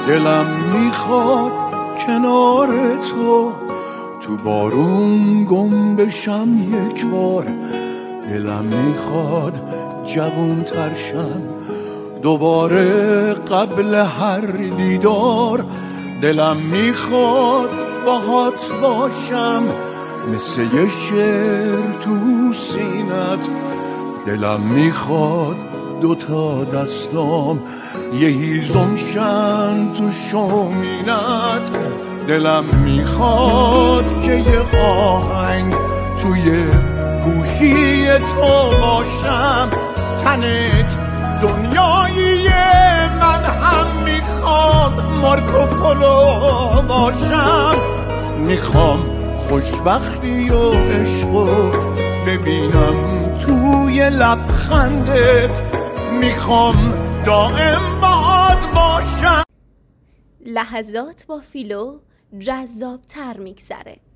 دلم میخواد کنار تو بارون گم بشم یک بار. دلم میخواد جوون ترشم دوباره قبل هر دیدار. دلم میخواد باهات باشم مثل یه شعر تو سینت. دلم میخواد دوتا دستام یه هیزم شن تو شومینت. دلم میخواد که یه آهنگ توی گوشی تو باشم. تنت دنیایی من هم میخواد مارکوپولو باشم. میخوام خوشبختی و عشقو ببینم توی لبخندت. میخوام دائم باهات باشم. لحظات با فیلو جذاب تر میگذره.